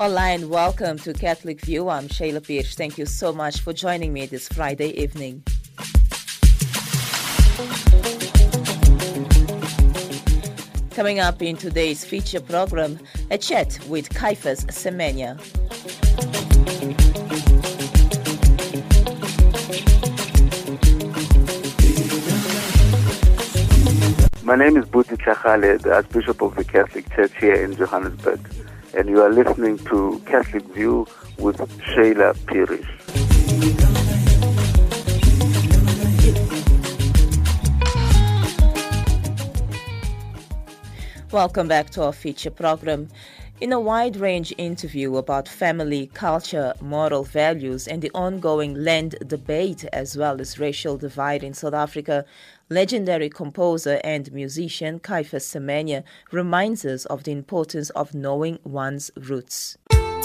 Hola and welcome to Catholic View. I'm Shayla Pierce. Thank you so much for joining me this Friday evening. Coming up in today's feature program, a chat with Caiphas Semenya. My name is Buti Chachale, the Archbishop of the Catholic Church here in Johannesburg, and you are listening to Catholic View with Shayla Pierce. Welcome back to our feature program. In a wide-range interview about family, culture, moral values, and the ongoing land debate as well as racial divide in South Africa, legendary composer and musician Caiphas Semenya reminds us of the importance of knowing one's roots.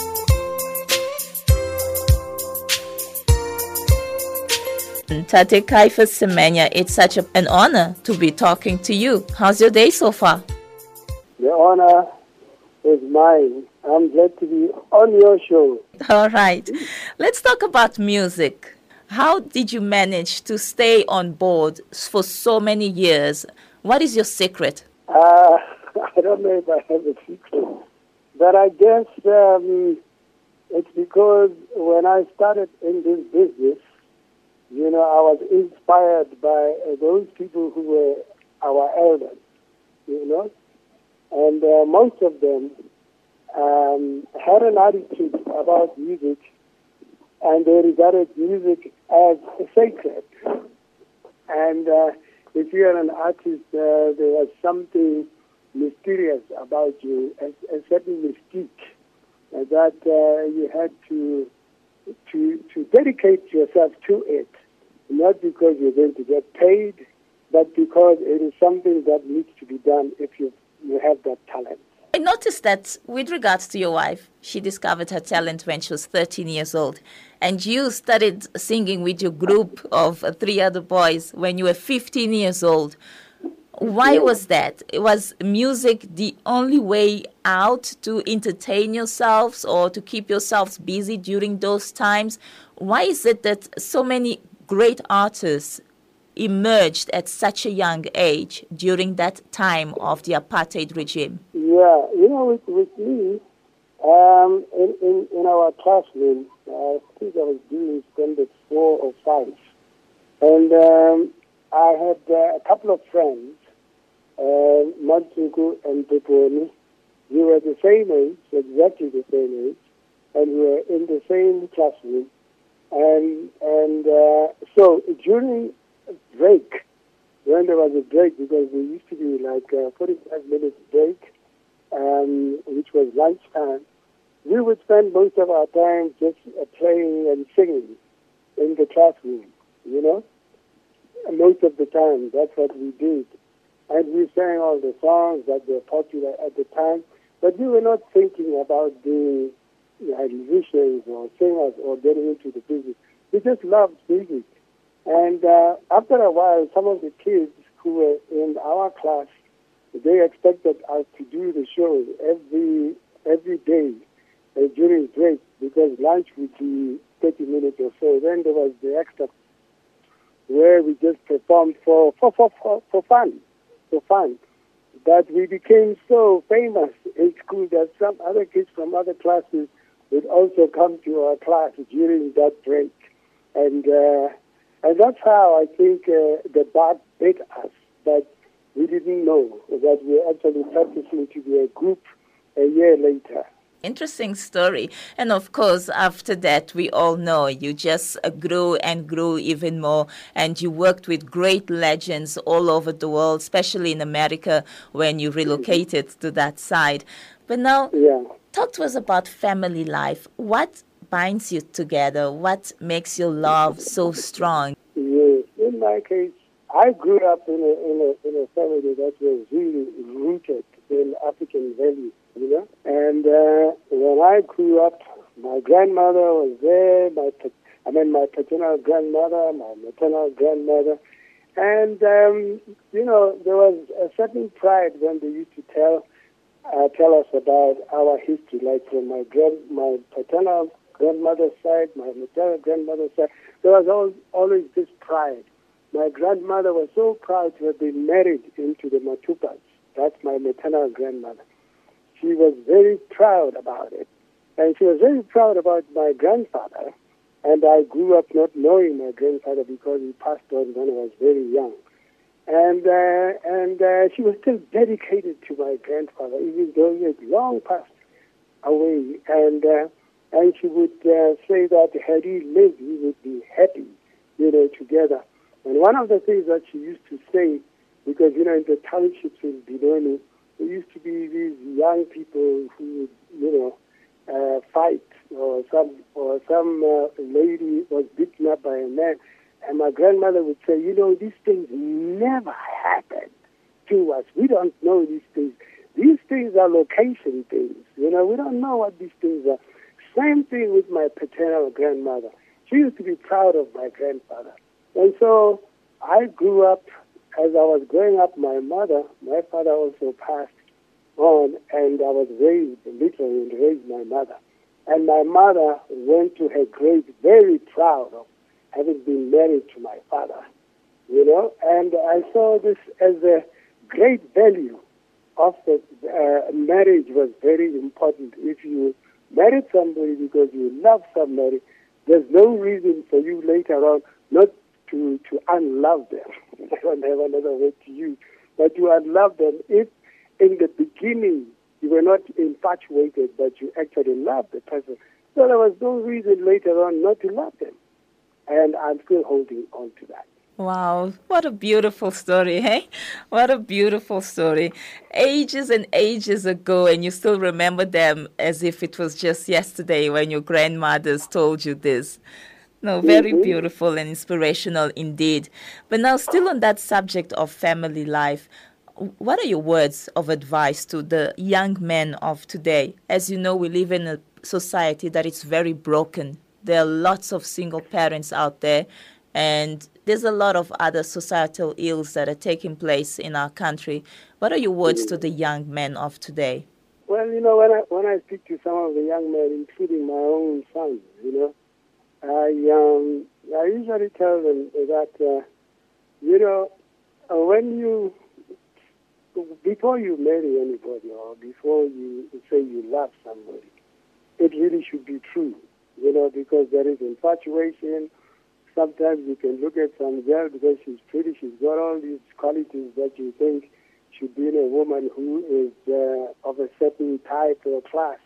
Tate Caiphas Semenya, it's such an honor to be talking to you. How's your day so far? The honor is mine. I'm glad to be on your show. All right. Let's talk about music. How did you manage to stay on board for so many years? What is your secret? I don't know if I have a secret, but I guess it's because when I started in this business, I was inspired by those people who were our elders, and most of them had an attitude about music, and they regarded music as sacred. And if you are an artist, there was something mysterious about you, a certain mystique that you had to dedicate yourself to it, not because you're going to get paid, but because it is something that needs to be done if you have that talent. I noticed that with regards to your wife, she discovered her talent when she was 13 years old. And you started singing with your group of 3 other boys when you were 15 years old. Why was that? Was music the only way out to entertain yourselves or to keep yourselves busy during those times? Why is it that so many great artists emerged at such a young age during that time of the apartheid regime? Yeah, with me, in our classroom, I think I was doing standard 4 or 5. And I had a couple of friends, Matsuku and Peponi. We were the same age, exactly the same age, and we were in the same classroom. And so during break, when there was a break, because there used to be like a 45 minutes break, which was lunchtime, we would spend most of our time just playing and singing in the classroom, And most of the time, that's what we did. And we sang all the songs that were popular at the time, but we were not thinking about being musicians or singers or getting into the business. We just loved music. And after a while, some of the kids who were in our class, they expected us to do the show every day during break, because lunch would be 30 minutes or so. Then there was the extra where we just performed for fun. But we became so famous in school that some other kids from other classes would also come to our class during that break. And that's how I think the bug bit us. But we didn't know that we were actually practicing to be a group a year later. Interesting story. And of course, after that, we all know you just grew and grew even more. And you worked with great legends all over the world, especially in America when you relocated to that side. But now, talk to us about family life. What binds you together? What makes your love so strong? Yes, in my case, I grew up in a family that was really rooted in African values, And when I grew up, my grandmother was there, my paternal grandmother, my maternal grandmother. And, there was a certain pride when they used to tell tell us about our history, like from my paternal grandmother's side, my maternal grandmother's side. There was always this pride. My grandmother was so proud to have been married into the Matupas. That's my maternal grandmother. She was very proud about it. And she was very proud about my grandfather. And I grew up not knowing my grandfather because he passed on when I was very young. And she was still dedicated to my grandfather, even though he had long passed away. And she would say that had he lived, we would be happy, together. And one of the things that she used to say, because, in the townships in Benoni, there used to be these young people who would, fight, or some lady was beaten up by a man. And my grandmother would say, these things never happen to us. We don't know these things. These things are location things. We don't know what these things are. Same thing with my paternal grandmother. She used to be proud of my grandfather. And so I grew up, as I was growing up, my father also passed on, and I was raised, literally raised my mother. And my mother went to her grave very proud of having been married to my father, and I saw this as a great value of the marriage was very important. If you married somebody because you love somebody, there's no reason for you later on not to unlove them. I don't have another word to use, but to unlove them if in the beginning you were not infatuated, but you actually loved the person. So there was no reason later on not to love them. And I'm still holding on to that. Wow, what a beautiful story, hey? What a beautiful story. Ages and ages ago, and you still remember them as if it was just yesterday when your grandmothers told you this. No, very beautiful and inspirational indeed. But now, still on that subject of family life, what are your words of advice to the young men of today? As you know, we live in a society that is very broken. There are lots of single parents out there, and there's a lot of other societal ills that are taking place in our country. What are your words to the young men of today? Well, when I speak to some of the young men, including my own sons, I usually tell them that, before you marry anybody or before you say you love somebody, it really should be true, because there is infatuation. Sometimes you can look at some girl because she's pretty, she's got all these qualities that you think should be in a woman who is of a certain type or class,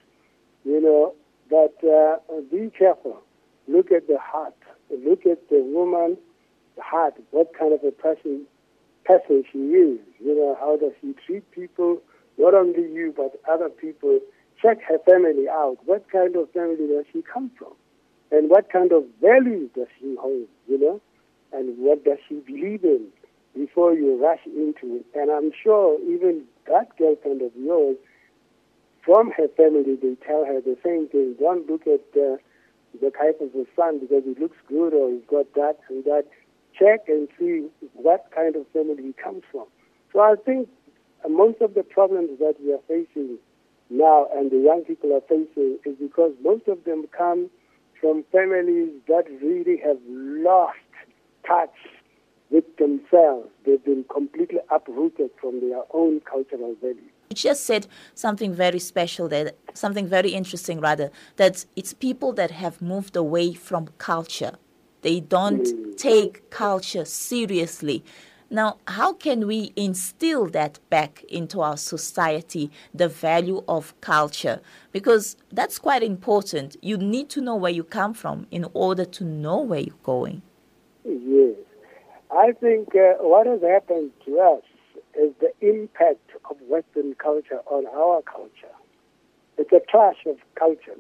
but be careful. Look at the heart. Look at the woman's heart, what kind of a person she is. How does she treat people, not only you, but other people. Check her family out. What kind of family does she come from? And what kind of values does she hold, And what does she believe in before you rush into it? And I'm sure even that girlfriend of yours, from her family, they tell her the same thing. Don't look at the type of the son because he looks good or he's got that and that. Check and see what kind of family he comes from. So I think most of the problems that we are facing now and the young people are facing is because most of them come from families that really have lost touch with themselves. They've been completely uprooted from their own cultural values. You just said something very special there, something very interesting rather, that it's people that have moved away from culture. They don't take culture seriously. Now, how can we instill that back into our society, the value of culture? Because that's quite important. You need to know where you come from in order to know where you're going. Yes. I think what has happened to us is the impact of Western culture on our culture. It's a clash of cultures,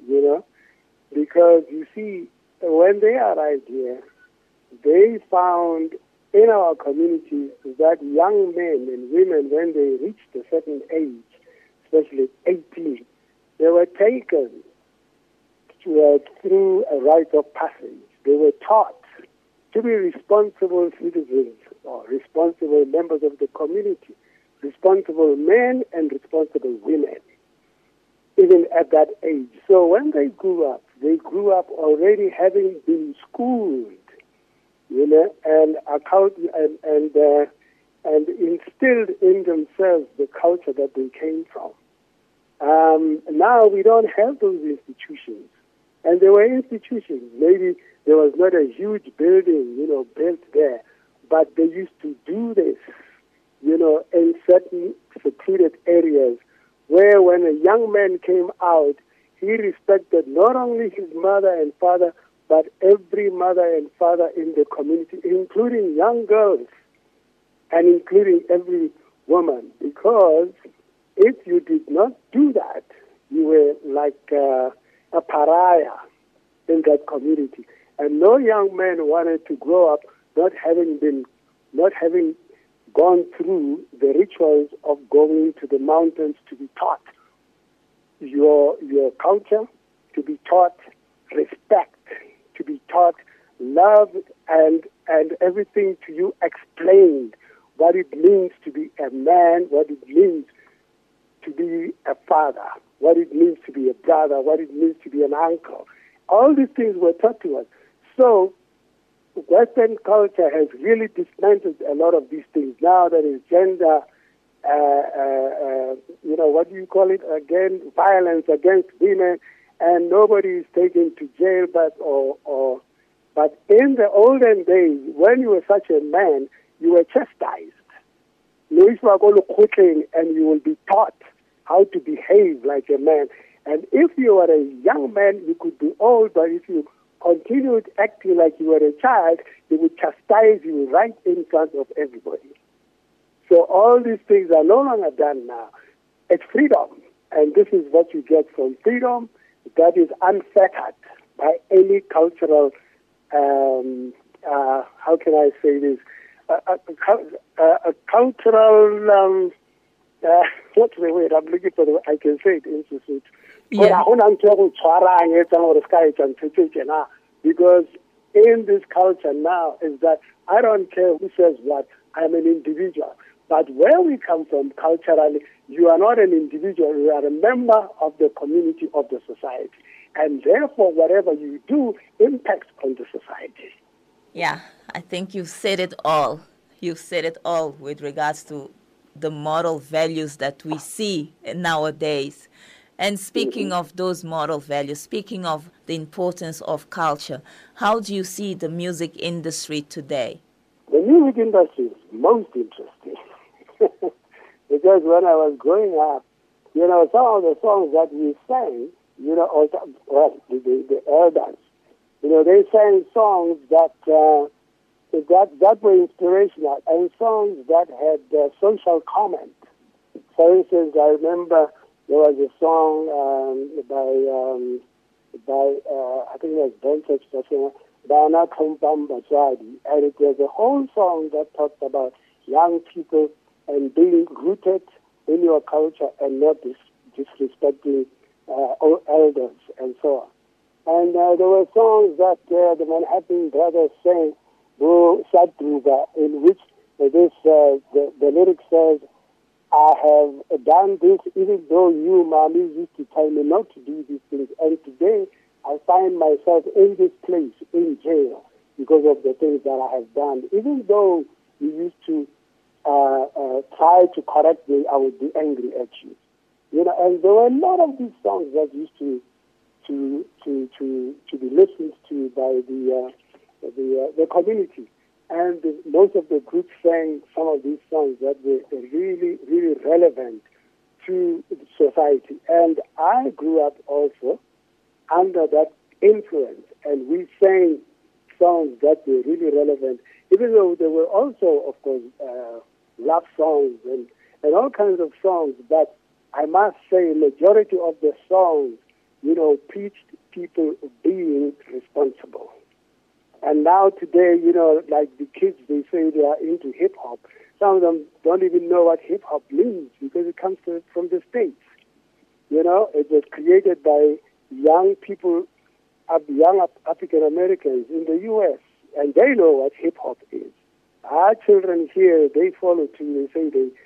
because you see, when they arrived here, they found in our community that young men and women, when they reached a certain age, especially 18, they were taken through a rite of passage. They were taught to be responsible citizens or responsible members of the community. responsible men and responsible women, even at that age. So when they grew up already having been schooled, and instilled in themselves the culture that they came from. Now we don't have those institutions. And there were institutions. Maybe there was not a huge building, built there, but they used to do this, in certain secluded areas where when a young man came out, he respected not only his mother and father, but every mother and father in the community, including young girls and including every woman. Because if you did not do that, you were like a pariah in that community. And no young man wanted to grow up not having gone through the rituals of going to the mountains to be taught your culture, to be taught respect, to be taught love, and everything to you explained, what it means to be a man, what it means to be a father, what it means to be a brother, what it means to be an uncle. All these things were taught to us. So Western culture has really dismantled a lot of these things. Now there is gender, what do you call it again? Violence against women, and nobody is taken to jail. But in the olden days, when you were such a man, you were chastised. And you will be taught how to behave like a man. And if you were a young man, you could be old, but if you continued acting like you were a child, they would chastise you right in front of everybody. So all these things are no longer done now. It's freedom, and this is what you get from freedom that is unfettered by any cultural, how can I say this, a cultural, what's the word? I'm looking for the word. I can say it in Sesotho. Yeah. Because in this culture now is that I don't care who says what, I'm an individual. But where we come from culturally, you are not an individual, you are a member of the community, of the society. And therefore, whatever you do impacts on the society. Yeah, I think you've said it all. You've said it all with regards to the moral values that we see nowadays. And speaking of those moral values, speaking of the importance of culture, how do you see the music industry today? The music industry is most interesting. Because when I was growing up, some of the songs that we sang, the elders, they sang songs that were inspirational and songs that had social comment. For instance, I remember there was a song by I think it was Ben Church, Bana Kompam Bajadi, and it was a whole song that talked about young people and being rooted in your culture and not disrespecting elders and so on. And there were songs that the Manhattan Brothers sang, Sadruga, in which the lyric says, I have done this even though you, mommy, used to tell me not to do these things. And today I find myself in this place, in jail, because of the things that I have done. Even though you used to try to correct me, I would be angry at you. And there were a lot of these songs that used to be listened to by the community. And most of the groups sang some of these songs that were really, really relevant to society. And I grew up also under that influence, and we sang songs that were really relevant, even though there were also, of course, love songs and all kinds of songs. But I must say, majority of the songs, preached people being responsible. And now today, like the kids, they say they are into hip-hop. Some of them don't even know what hip-hop means because it comes from the States. It was created by young people, young African Americans in the U.S., and they know what hip-hop is. Our children here, they follow too. They say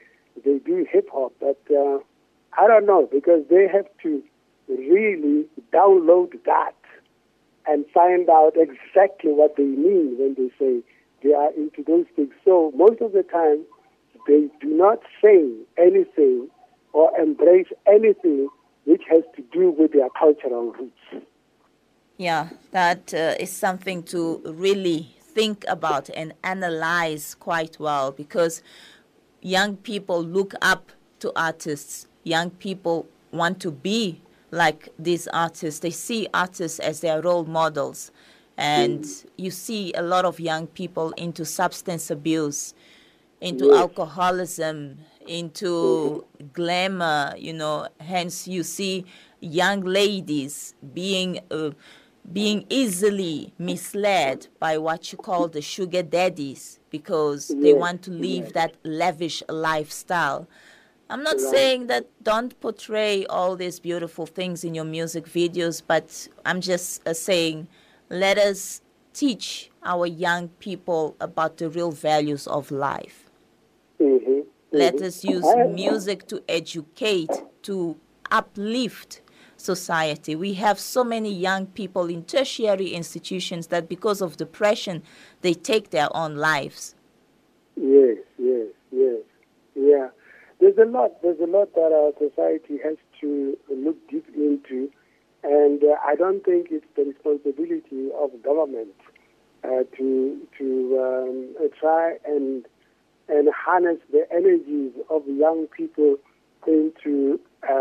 they do hip-hop, but I don't know, because they have to really download that and find out exactly what they mean when they say they are into those things. So most of the time, they do not say anything or embrace anything which has to do with their cultural roots. Yeah, that is something to really think about and analyze quite well, because young people look up to artists. Young people want to be like these artists. They see artists as their role models. And you see a lot of young people into substance abuse, into alcoholism, into glamour, hence you see young ladies being easily misled by what you call the sugar daddies, because they want to live that lavish lifestyle. I'm not saying that don't portray all these beautiful things in your music videos, but I'm just saying, let us teach our young people about the real values of life. Let us use music to educate, to uplift society. We have so many young people in tertiary institutions that because of depression, they take their own lives. Yes. Yeah. There's a lot that our society has to look deep into, and I don't think it's the responsibility of government to try and harness the energies of young people into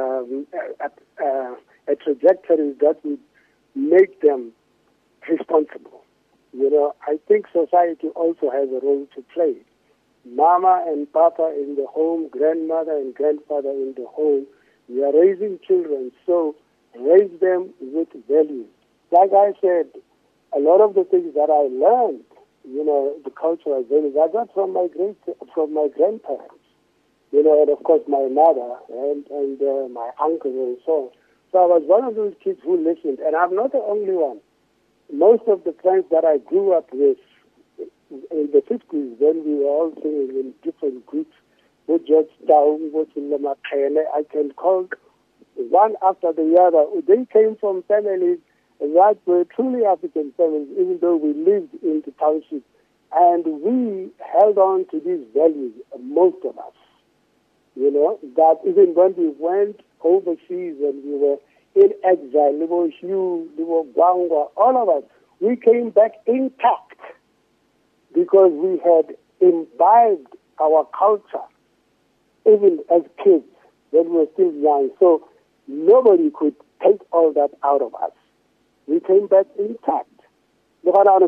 a trajectory that would make them responsible. I think society also has a role to play. Mama and Papa in the home, grandmother and grandfather in the home, we are raising children, so raise them with values. Like I said, a lot of the things that I learned, the cultural values, I got from my grandparents, and of course my mother and my uncles and so on. So I was one of those kids who listened, and I'm not the only one. Most of the friends that I grew up with in the 50s, when we were all singing in different groups, with George Down, with Lemakene, I can call one after the other. They came from families that were truly African families, even though we lived in the township. And we held on to these values, most of us. That even when we went overseas and we were in exile, Libo Hugh, Libo Gwangwa, all of us, we came back intact because we had imbibed our culture, even as kids, when we were still young. So nobody could take all that out of us. We came back intact. And I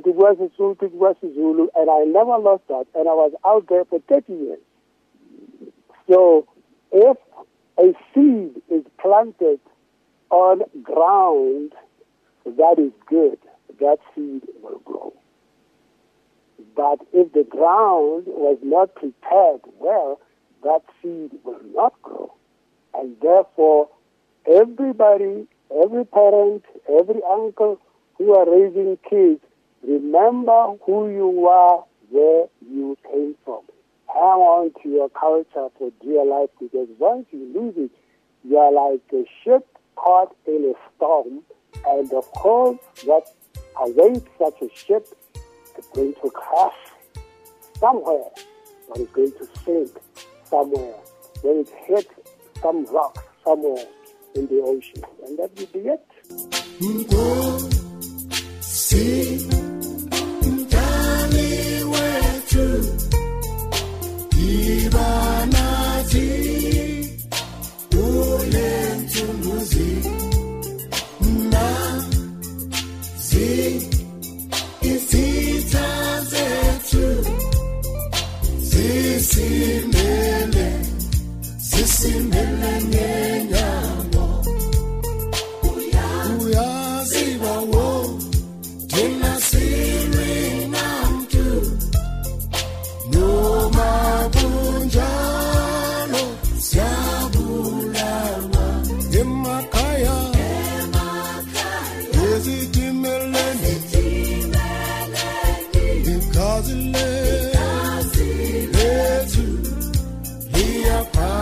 never lost that, and I was out there for 30 years. So if a seed is planted on ground that is good, that seed will grow. But if the ground was not prepared well, that seed will not grow. And therefore, everybody, every parent, every uncle who are raising kids, remember who you are, where you came from. Hang on to your culture for dear life, because once you lose it, you are like a ship caught in a storm, and of course, what awaits such a ship is going to crash somewhere, or it's going to sink somewhere, when it hits some rock somewhere in the ocean, and that will be it. Because it led to be a part.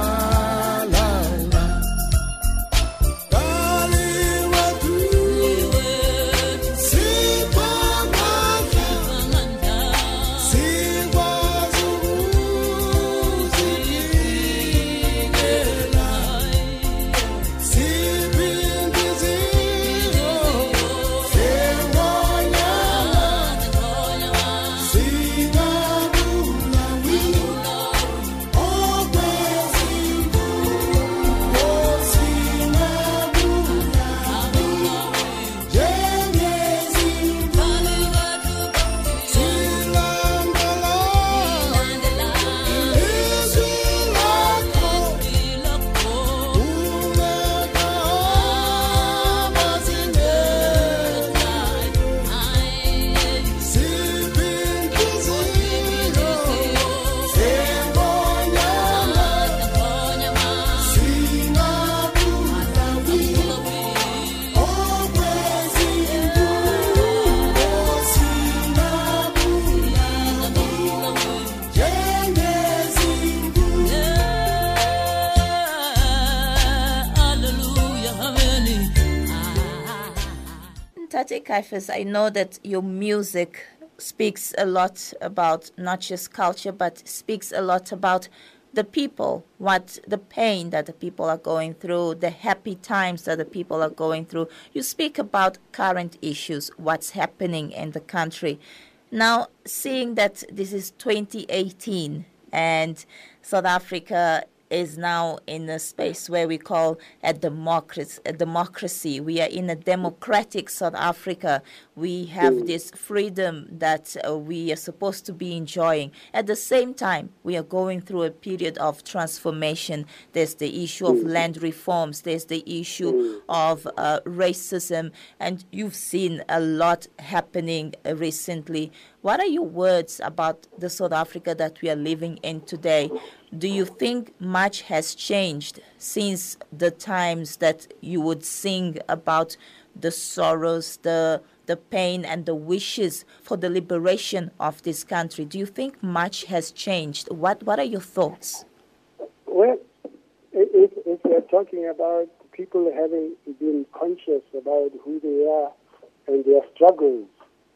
Tate Kaifas, I know that your music speaks a lot about not just culture, but speaks a lot about the people, what the pain that the people are going through, the happy times that the people are going through. You speak about current issues, what's happening in the country. Now, seeing that this is 2018 and South Africa is now in a space where we call a democracy. We are in a democratic South Africa. We have this freedom that we are supposed to be enjoying. At the same time, we are going through a period of transformation. There's the issue of land reforms. There's the issue of racism. And you've seen a lot happening recently. What are your words about the South Africa that we are living in today? Do you think much has changed since the times that you would sing about the sorrows, the pain and the wishes for the liberation of this country? Do you think much has changed? What are your thoughts? Well, if we're talking about people having been conscious about who they are and their struggles,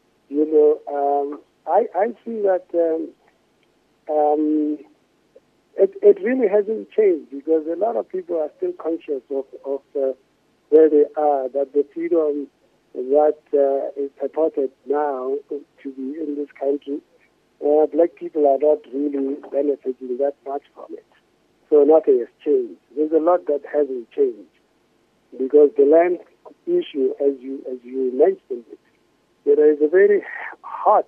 I see that it really hasn't changed, because a lot of people are still conscious of where they are, that the freedom that is purported now to be in this country, black people are not really benefiting that much from it. So nothing has changed. There's a lot that hasn't changed, because the land issue, as you mentioned it, there is a very hot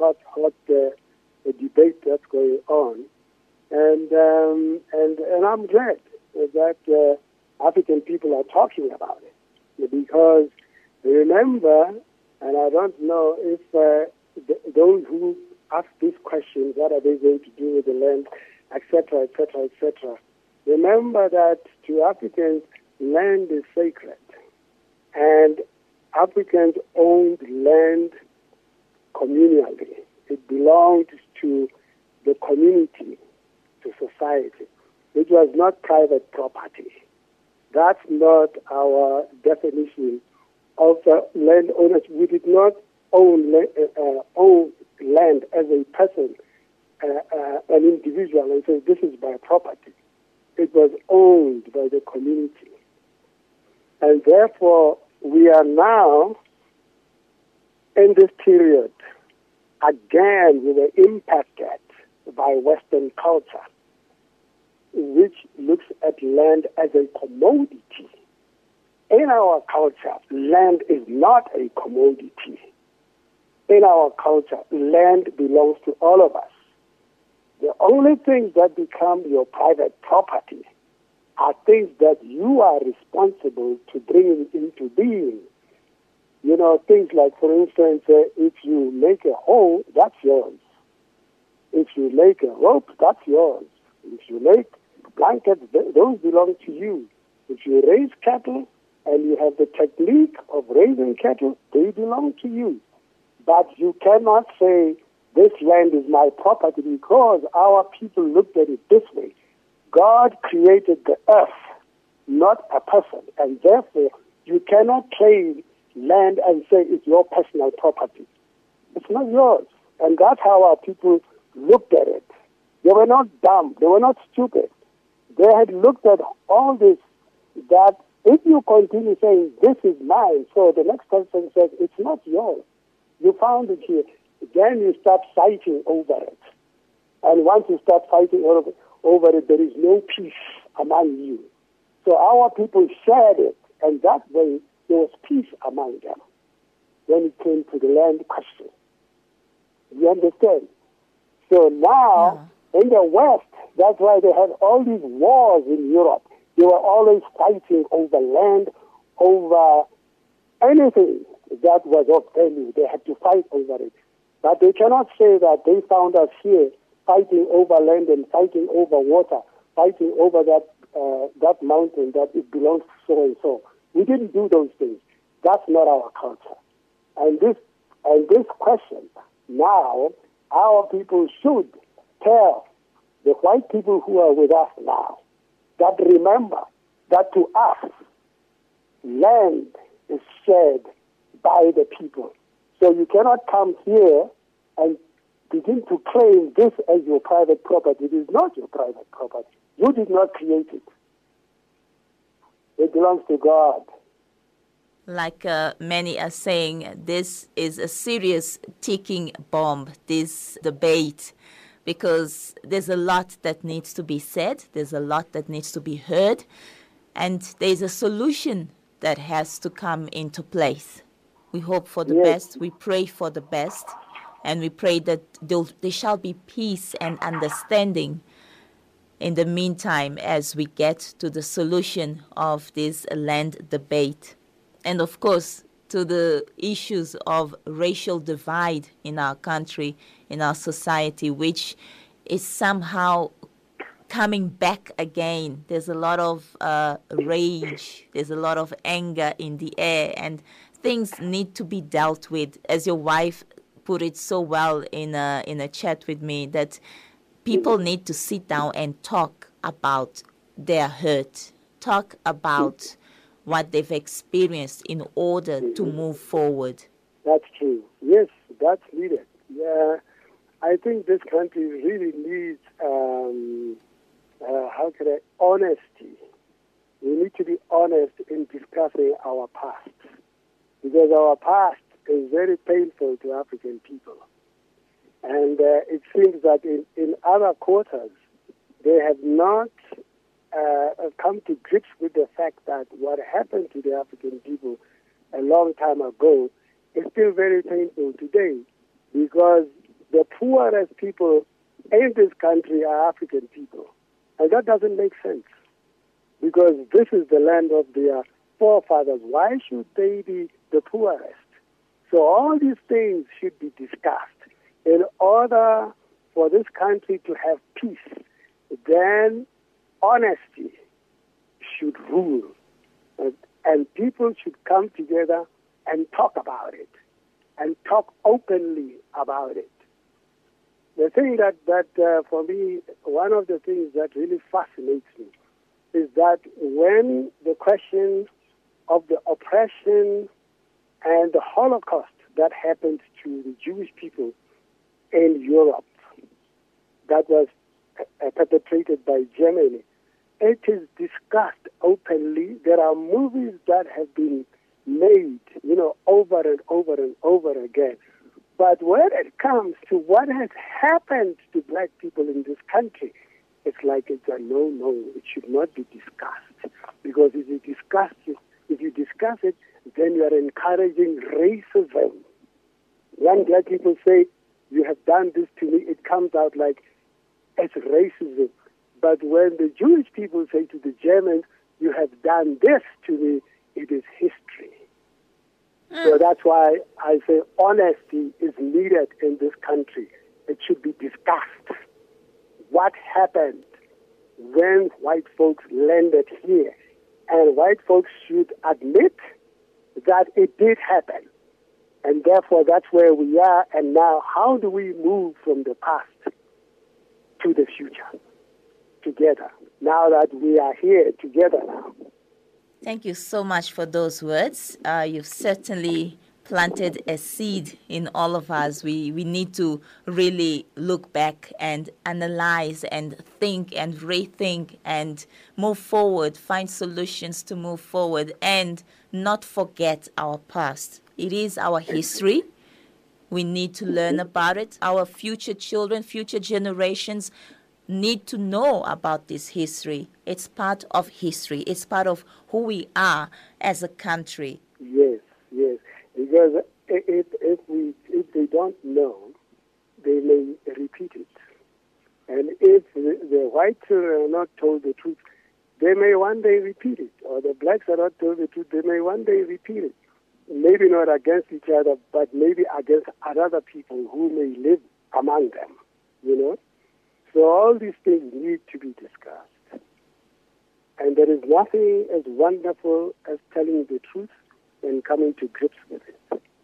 debate that's going on. And I'm glad that African people are talking about it, because remember, and I don't know if those who ask these questions, what are they going to do with the land, etc., etc., etc. Remember that to Africans, land is sacred, and Africans owned land communally. It belonged to the community, to society. It was not private property. That's not our definition of land ownership. We did not own land as a person, an individual, and say this is my property. It was owned by the community. And therefore, we are now in this period, again, we were impacted by Western culture, which looks at land as a commodity. In our culture, land is not a commodity. In our culture, land belongs to all of us. The only things that become your private property are things that you are responsible to bring into being. Things like, for instance, if you make a hole, that's yours. If you make a rope, that's yours. If you make blankets, those belong to you. If you raise cattle and you have the technique of raising cattle, they belong to you. But you cannot say, this land is my property, because our people looked at it this way. God created the earth, not a person, and therefore you cannot claim land and say it's your personal property. It's not yours. And that's how our people looked at it. They were not dumb. They were not stupid. They had looked at all this, that if you continue saying, this is mine, so the next person says, it's not yours. You found it here. Then you start fighting over it. And once you start fighting over it, there is no peace among you. So our people shared it, and that way there was peace among them when it came to the land question. You understand? So now, in the West, that's why they had all these wars in Europe. They were always fighting over land, over anything that was of value. They had to fight over it. But they cannot say that they found us here fighting over land and fighting over water, fighting over that mountain, that it belongs to so and so. We didn't do those things. That's not our culture. And this question, now, our people should tell the white people who are with us now that remember that to us, land is shared by the people. So you cannot come here and begin to claim this as your private property. It is not your private property. You did not create it. It belongs to God. Like many are saying, this is a serious ticking bomb, this debate, because there's a lot that needs to be said, there's a lot that needs to be heard, and there's a solution that has to come into place. We hope for the best, we pray for the best, and we pray that there shall be peace and understanding in the meantime as we get to the solution of this land debate. And of course, to the issues of racial divide in our country, in our society, which is somehow coming back again. There's a lot of rage, there's a lot of anger in the air, and things need to be dealt with. As your wife put it so well in a chat with me, that people need to sit down and talk about their hurt, talk about what they've experienced in order to move forward. That's true. Yes, that's needed. Yeah, I think this country really needs, honesty. We need to be honest in discussing our past, because our past is very painful to African people. And it seems that in other quarters, they have not come to grips with the fact that what happened to the African people a long time ago is still very painful today, because the poorest people in this country are African people. And that doesn't make sense, because this is the land of their forefathers. Why should they be the poorest? So all these things should be discussed. In order for this country to have peace, then honesty should rule, and people should come together and talk about it, and talk openly about it. The thing that for me, one of the things that really fascinates me is that when the question of the oppression and the Holocaust that happened to the Jewish people in Europe, that was perpetrated by Germany, it is discussed openly. There are movies that have been made, over and over and over again. But when it comes to what has happened to black people in this country, it's like it's a no. It should not be discussed. Because if you discuss it, then you are encouraging racism. When black people say, you have done this to me, it comes out like it's racism. But when the Jewish people say to the Germans, you have done this to me, it is history. So that's why I say honesty is needed in this country. It should be discussed. What happened when white folks landed here? And white folks should admit that it did happen. And therefore, that's where we are. And now, how do we move from the past to the future together, now that we are here together now? Thank you so much for those words. You've certainly planted a seed in all of us. We need to really look back and analyze and think and rethink and move forward, find solutions to move forward, and not forget our past. It is our history. We need to learn about it. Our future children, future generations need to know about this history. It's part of history. It's part of who we are as a country. Yes. Because if they don't know, they may repeat it. And if the white children are not told the truth, they may one day repeat it. Or the blacks are not told the truth, they may one day repeat it. Maybe not against each other, but maybe against other people who may live among them, So all these things need to be discussed. And there is nothing as wonderful as telling the truth and coming to grips with it.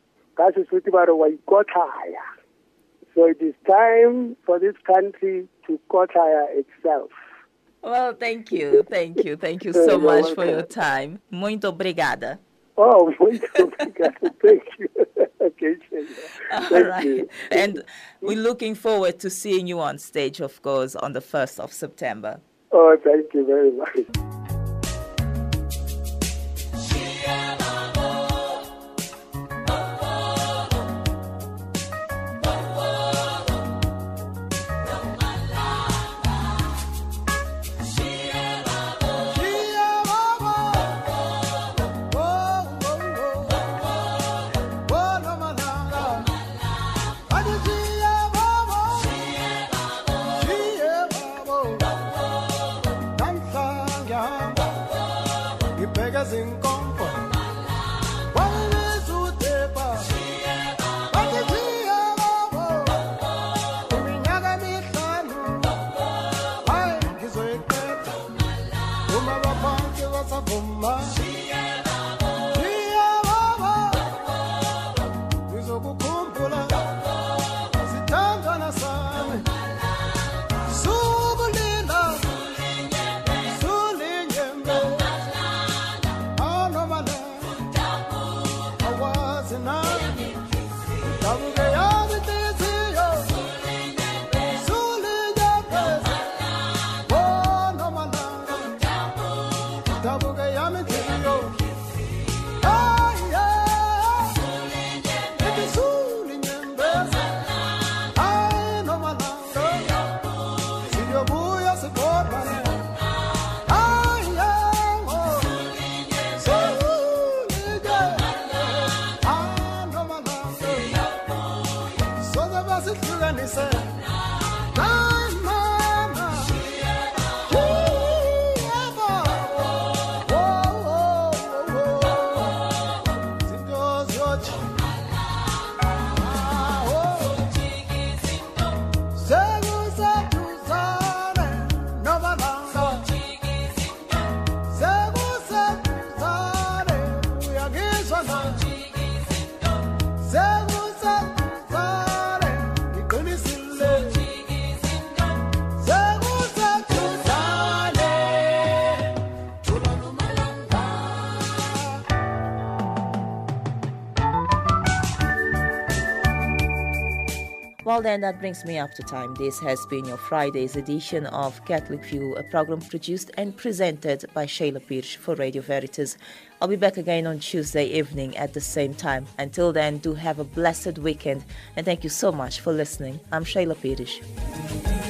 So it is time for this country to kotaya itself. Well, thank you so much for your time. Muito obrigada. Oh, muito obrigado. Thank you. Okay, Sheila. Thank you. And we're looking forward to seeing you on stage, of course, on the 1st of September. Oh, thank you very much. Well, then, that brings me up to time. This has been your Friday's edition of Catholic View, a program produced and presented by Sheila Pires for Radio Veritas. I'll be back again on Tuesday evening at the same time. Until then, do have a blessed weekend, and thank you so much for listening. I'm Sheila Pires.